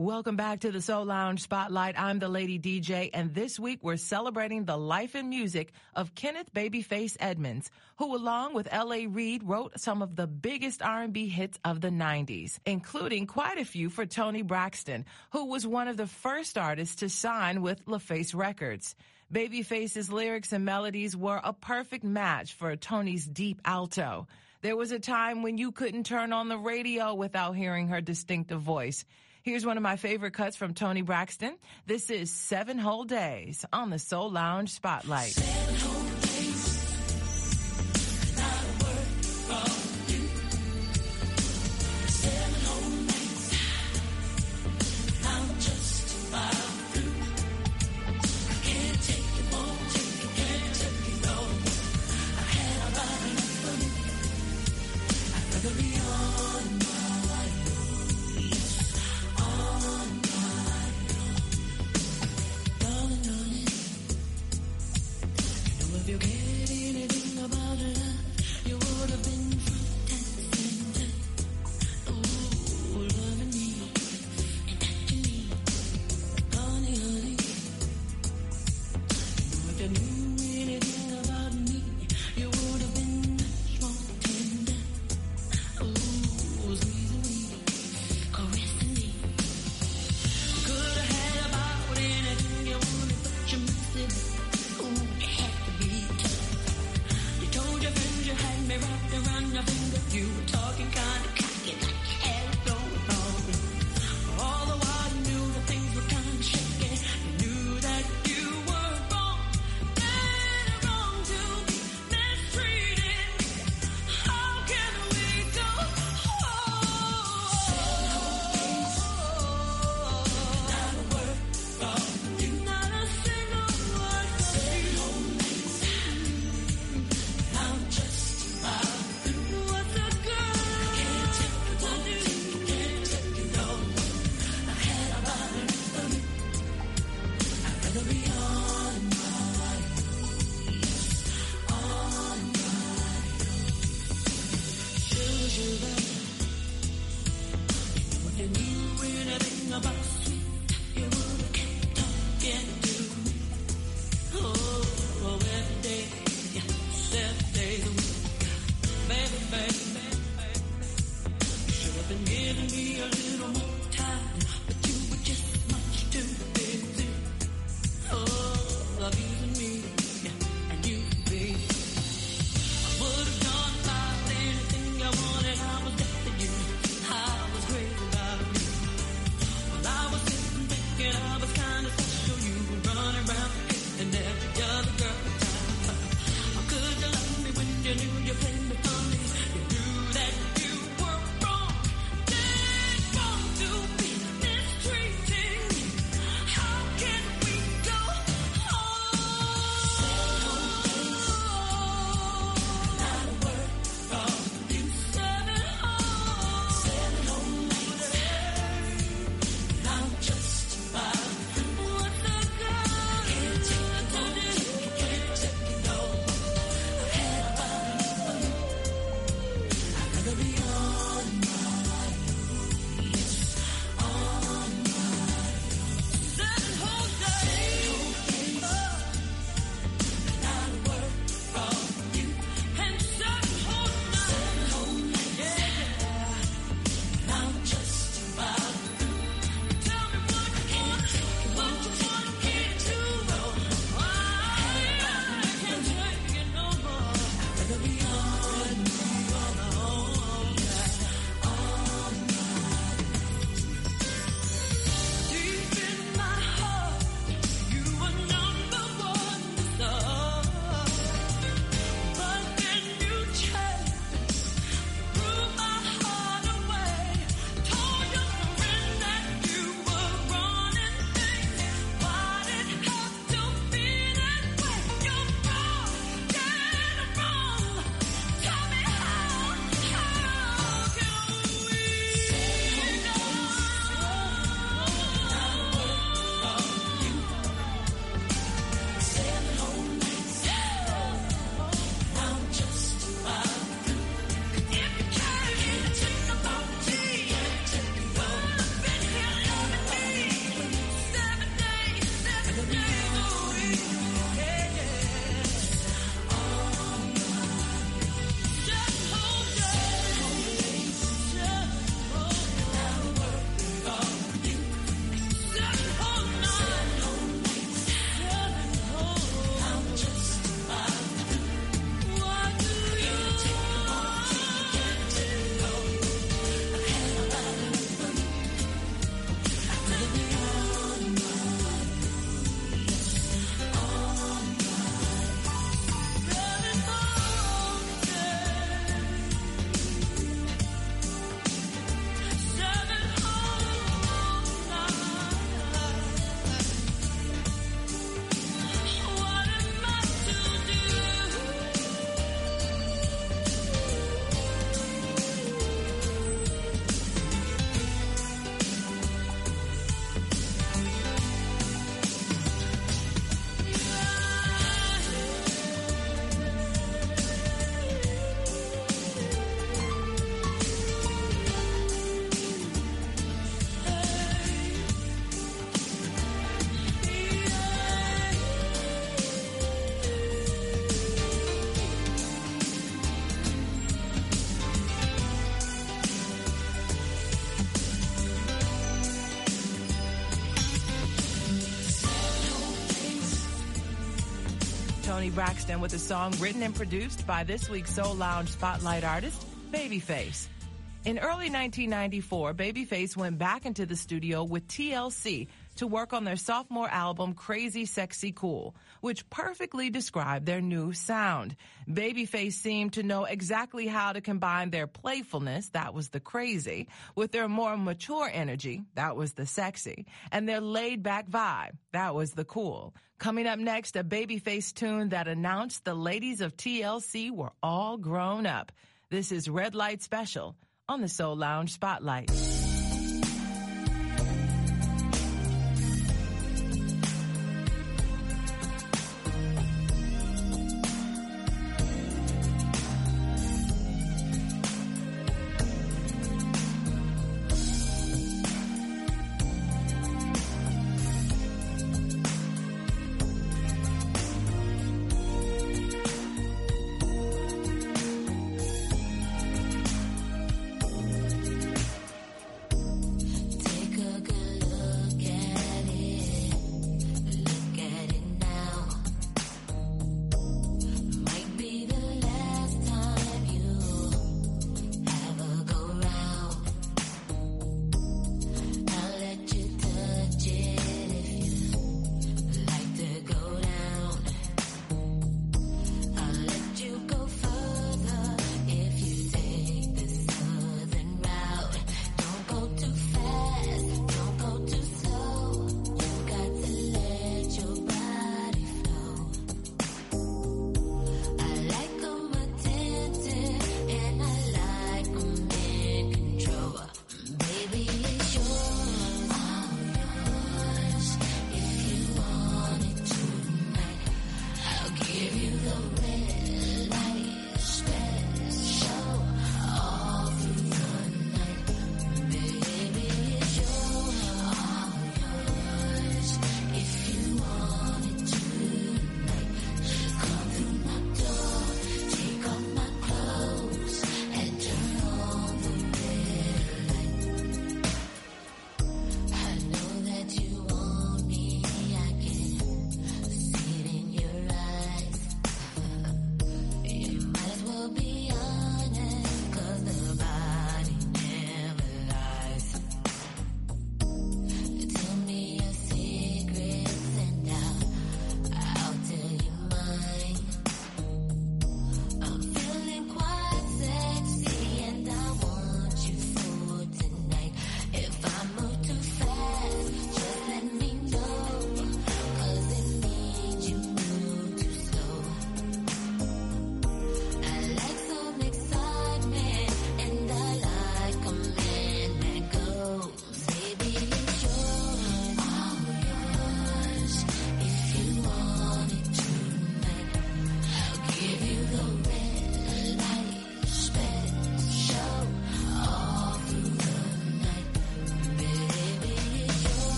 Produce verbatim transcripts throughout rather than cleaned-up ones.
Welcome back to the Soul Lounge Spotlight. I'm the Lady D J, and this week we're celebrating the life and music of Kenneth Babyface Edmonds, who along with L A. Reid wrote some of the biggest R and B hits of the nineties, including quite a few for Toni Braxton, who was one of the first artists to sign with LaFace Records. Babyface's lyrics and melodies were a perfect match for Toni's deep alto. There was a time when you couldn't turn on the radio without hearing her distinctive voice. Here's one of my favorite cuts from Toni Braxton. This is Seven Whole Days on the Soul Lounge Spotlight. Seven whole days, not a word from you. Seven whole nights, I'm just about through. I can't take it more, take it, can't take it no. I had about enough of you. I'd rather be on my own, on my own. Darling, darling, you know Toni Braxton with a song written and produced by this week's Soul Lounge Spotlight artist, Babyface. In early nineteen ninety-four, Babyface went back into the studio with T L C to work on their sophomore album, Crazy Sexy Cool, which perfectly described their new sound. Babyface seemed to know exactly how to combine their playfulness, that was the crazy, with their more mature energy, that was the sexy, and their laid-back vibe, that was the cool. Coming up next, a Babyface tune that announced the ladies of T L C were all grown up. This is Red Light Special on the Soul Lounge Spotlight.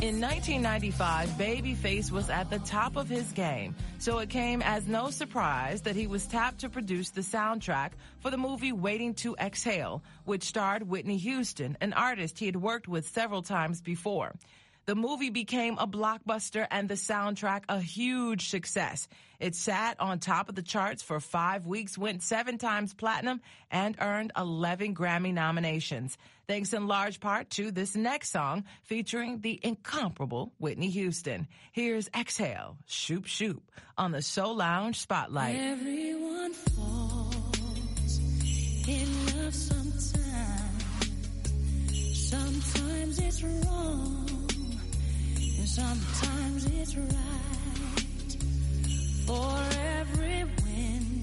In nineteen ninety-five, Babyface was at the top of his game, so it came as no surprise that he was tapped to produce the soundtrack for the movie Waiting to Exhale, which starred Whitney Houston, an artist he had worked with several times before. The movie became a blockbuster and the soundtrack a huge success. It sat on top of the charts for five weeks, went seven times platinum, and earned eleven Grammy nominations, thanks in large part to this next song featuring the incomparable Whitney Houston. Here's Exhale, Shoop Shoop, on the Soul Lounge Spotlight. Everyone falls in love sometimes. Sometimes it's wrong. Sometimes it's right. For every win,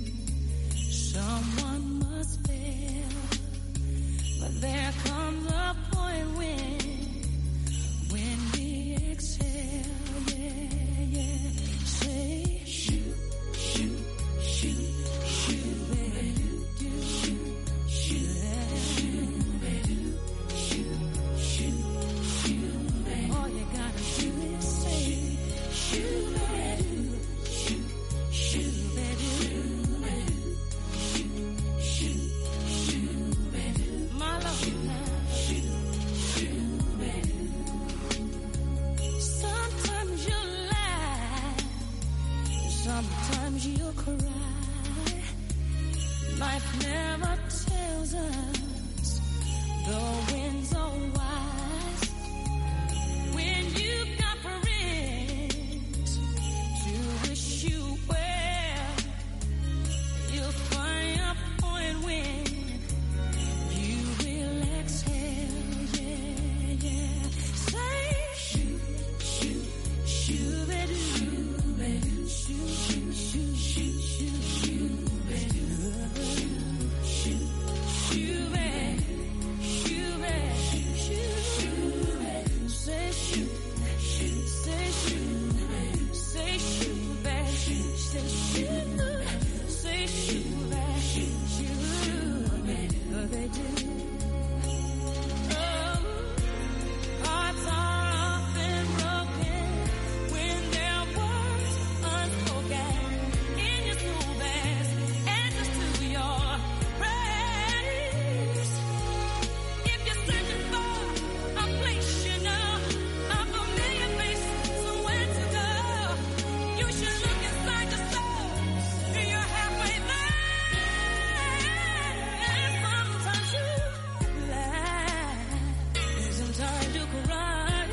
someone must fail. But there comes a point when, when we exhale, yeah, yeah. Say, shoot, shoot, shoot, shoot, baby, do, shoot, shoot, shoot, shoot, shoot, shoot. All you gotta do is say, shoot, baby, shoot, shoot, baby, shoot, shoot, shoot, baby. My love now, shoot, shoot, baby. Sometimes you lie, sometimes you cry. Life never tells us the winds are wise. When you've got friends to wish you well, you'll find a point when you will exhale, yeah, yeah. Say, shoot, shoot, shoot, baby, shoot, shoot, shoot, shoot, shoot, shoot, baby, shoot, shoot, baby, shoot, baby, shoot, shoot, baby. Say shoot, shoot, say shoot, say shoot, baby, say shoot, say shoot, baby, shoot, baby, oh, they do. Oh, hearts are often broken when their words unspoken. In your school bags, answers to your prayers. If you're searching for a place you know, a familiar face, somewhere to go, you should look inside your soul. You're halfway there. Sometimes you lie, sometimes you cry.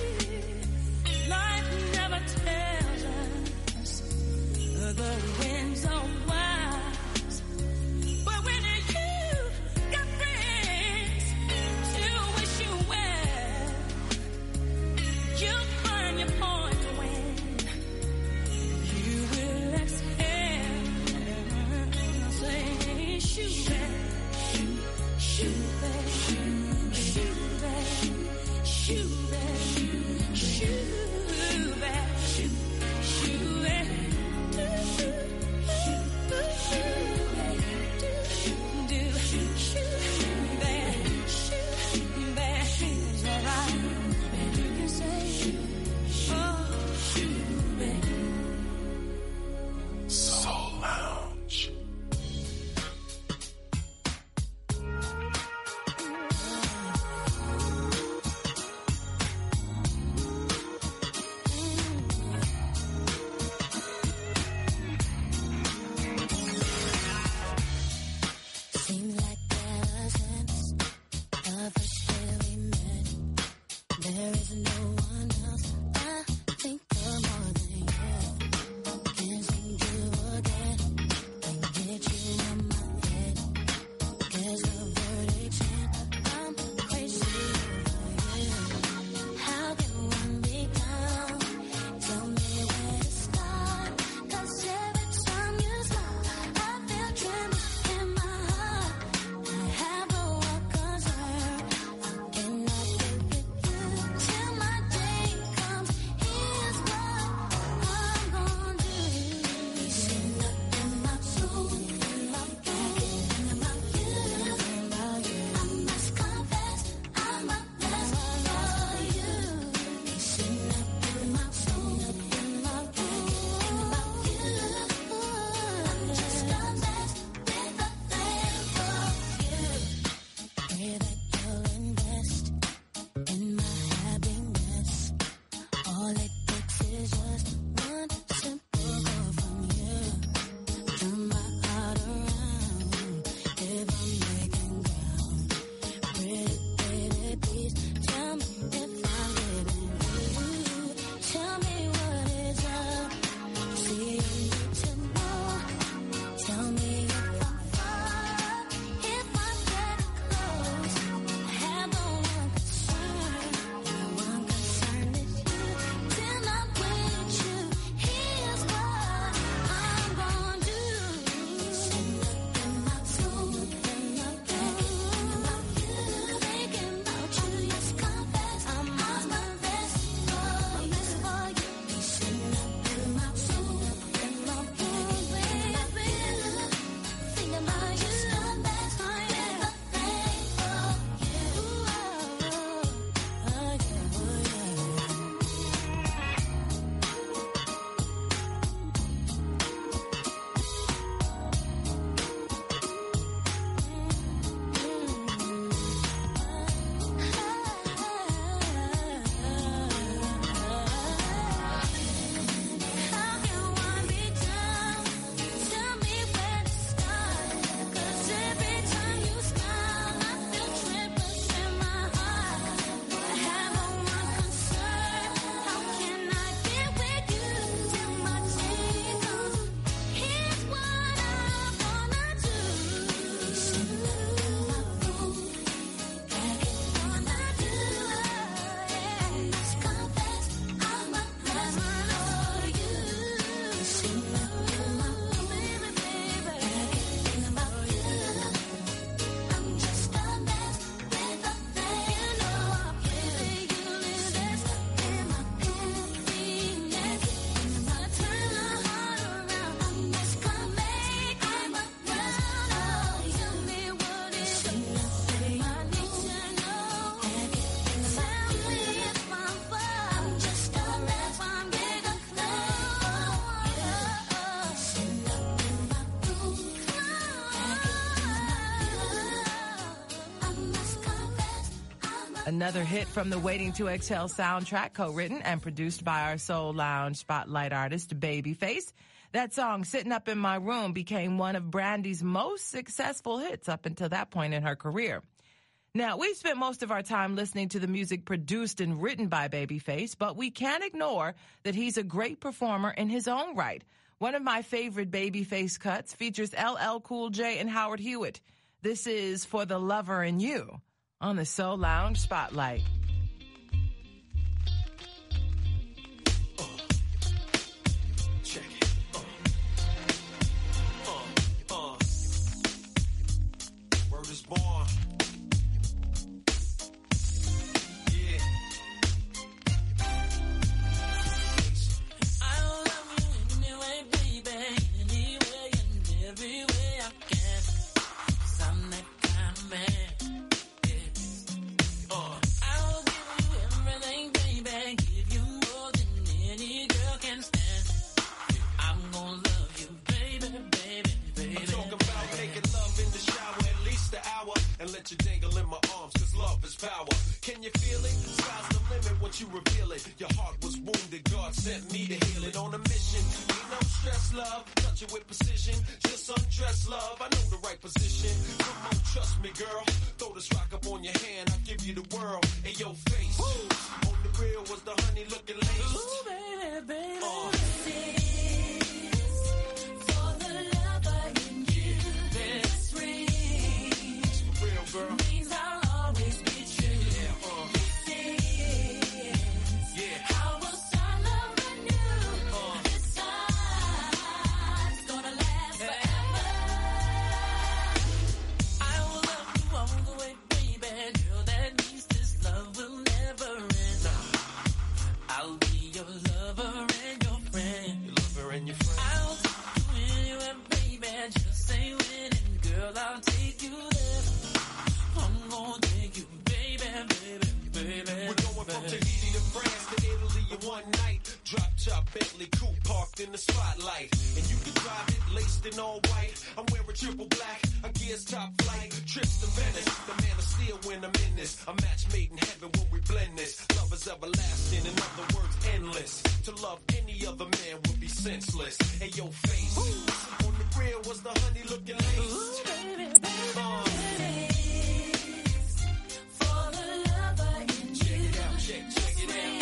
Life never tells us the winds are wise. But when you've got friends to wish you well, you'll find your point when you will exhale. Say, shoot, baby, shoot, baby, shoot, baby, shoot, baby, shoot, baby, shoot, shoot, baby. Soul Lounge. Seems like ever since the first day we met, there is no one else I think of more than you. Can't seem to forget, can't get you in my head. Guess the verdict's in, I'm crazy over you. How can one be down? Tell me where to start, 'cause every time you smile, I feel tremors in my heart. I have a wild concern, I cannot live with you till my Another hit from the Waiting to Exhale soundtrack, co-written and produced by our Soul Lounge spotlight artist, Babyface. That song, Sitting Up in My Room, became one of Brandy's most successful hits up until that point in her career. Now, we've spent most of our time listening to the music produced and written by Babyface, but we can't ignore that he's a great performer in his own right. One of my favorite Babyface cuts features L L Cool J and Howard Hewitt. This is For the Lover in You on the Soul Lounge Spotlight. Check it. Uh, uh, uh. Word is born. Yeah. I love you anyway, baby, anyway and every way I can. 'Cause I'm that kind of man. Let you dangle in my arms, cause love is power. Can you feel it? Sky's the limit once you reveal it. Your heart was wounded, God sent me to heal it. On a mission, ain't no stress, love. Touch it with precision, just undress, love. I know the right position. Come on, trust me, girl. Throw this rock up on your hand, I'll give you the world. In your face. Woo. On the real was the honey looking laced. Ooh, baby, baby. Uh. Girl. Means I'll always be true. Yeah, uh. Yeah. How will I love you? Uh. This time's gonna last forever. I will love you all the way, baby. Girl, that means this love will never end. I'll be your lover and your friend. Your lover and your friend. I'll take you anywhere, baby. Just say when, and girl, I'll take you there. I'm gonna take you, baby, baby, baby. We're going from Tahiti to France to Italy in one night. Drop top Bentley coupe parked in the spotlight. And you can drive it laced in all white. I'm wearing triple black, a gear's top flight. Trips to Venice, the man of steel when I'm in this. A match made in heaven when we blend this. Love is everlasting, in other words, endless. To love any other man would be senseless. Hey, your face. Ooh. On the real was the honey looking lace. Ooh, baby, baby. Uh. Check, check it out.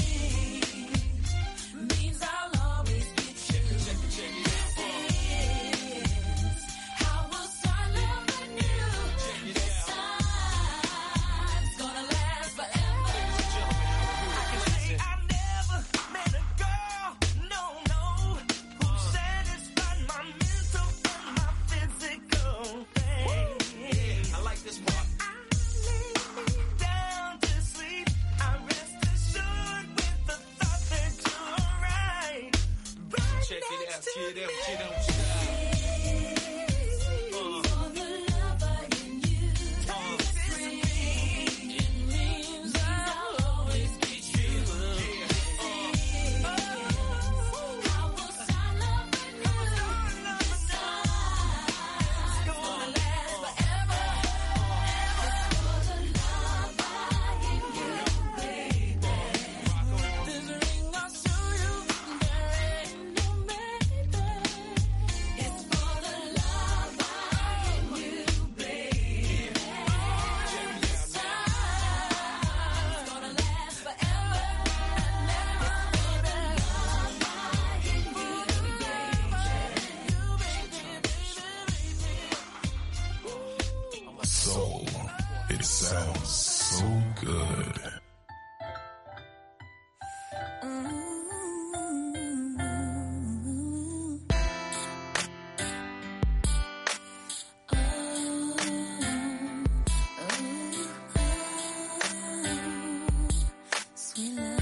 Means I'll always be true. Check it, check it out. Uh. How will I love you? Check it This out. time's gonna last forever. Ladies and gentlemen, I can say I never met a girl, no, no, who satisfied my mental and my physical thing. yeah, I like this part. I lay me down to sleep. I rest assured with the thought that you're right. Right Check it out, next to cheer it out, me. cheer it out, cheer it out. Uh. For the lover in you, Uh. This is me. it means I'll always be true. Oh, How will I love you? This time's gonna last forever. For the lover in you, baby. This ring I'll show you, there ain't no maybe. It's for the lover in you, baby. This time's gonna last forever and ever. For the lover in you, baby. Soul. It sounds so good. Sweet love,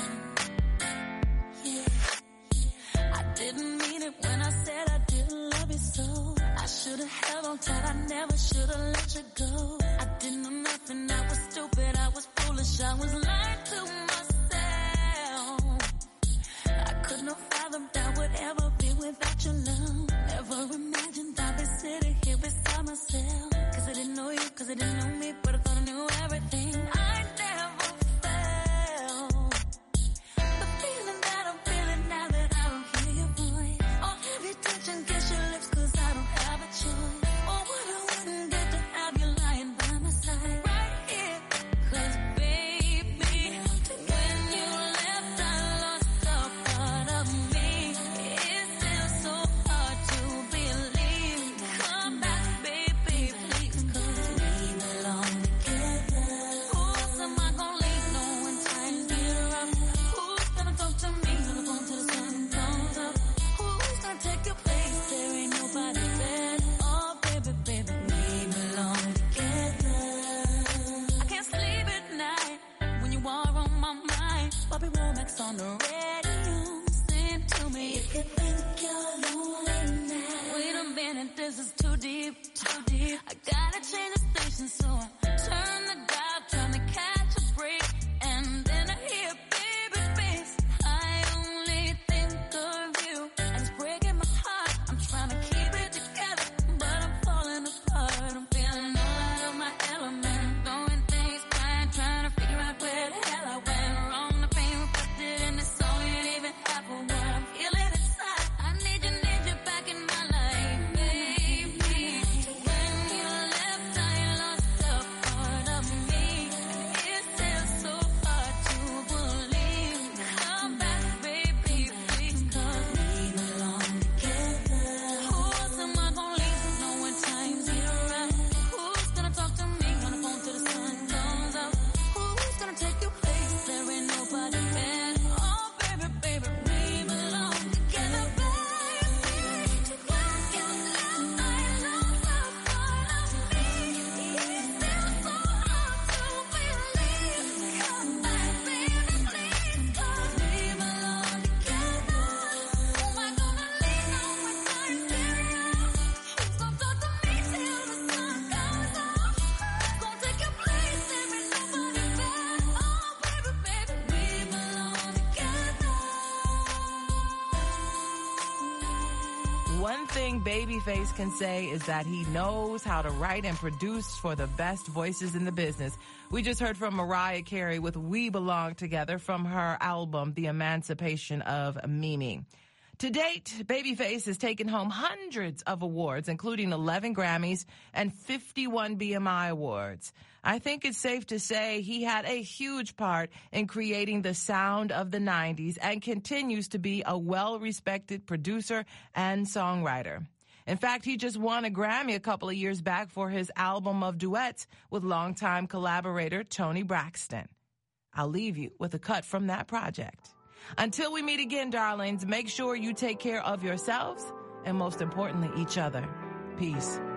yeah. I didn't mean it when I said I didn't love you so. I should've held on tight, I never should've let you go. I didn't know nothing, I was stupid, I was foolish, I was lying to myself. I couldn't have fathomed I would ever be without your love. Never imagined I'd be sitting here beside myself. Cause I didn't know you, cause I didn't know me, but I thought I knew everything. I never Bobby Womack's on the radio. Sing to me if you think you're lonely now. Wait a minute, this is too deep, too deep. I gotta change the station, so I turn the dial, trying to catch a break. And then I hear baby face. I only think of you, and it's breaking my heart. I'm trying to keep it together, but I'm falling apart. I'm feeling all out of my element, throwing things, crying, trying to figure out where the hell I went wrong. The pain reflected in the song ain't even half of what I'm feeling inside. I need you, need you back in my life, baby. When you left, I lost a part of me. It's still so hard to believe. Come back, baby, please, 'cause we belong together. Who else am I gonna leave know when times get rough? Who's gonna talk to me on the phone till the sun comes up? Who's gonna take your place? There ain't nobody better. Oh, baby, baby, we belong together, baby. When you left, I lost a part of me. It's still so hard to believe. Come back, baby, please, 'cause we belong together. Who am I gonna lean on when times get rough? Who's gonna talk to me till the sun comes up? Who's gonna take your place? There ain't nobody better. Oh, baby, baby, we belong together. One thing Babyface can say is that he knows how to write and produce for the best voices in the business. We just heard from Mariah Carey with We Belong Together from her album, The Emancipation of Mimi. To date, Babyface has taken home hundreds of awards, including eleven Grammys and fifty-one B M I awards. I think it's safe to say he had a huge part in creating the sound of the nineties and continues to be a well-respected producer and songwriter. In fact, he just won a Grammy a couple of years back for his album of duets with longtime collaborator Toni Braxton. I'll leave you with a cut from that project. Until we meet again, darlings, make sure you take care of yourselves and, most importantly, each other. Peace.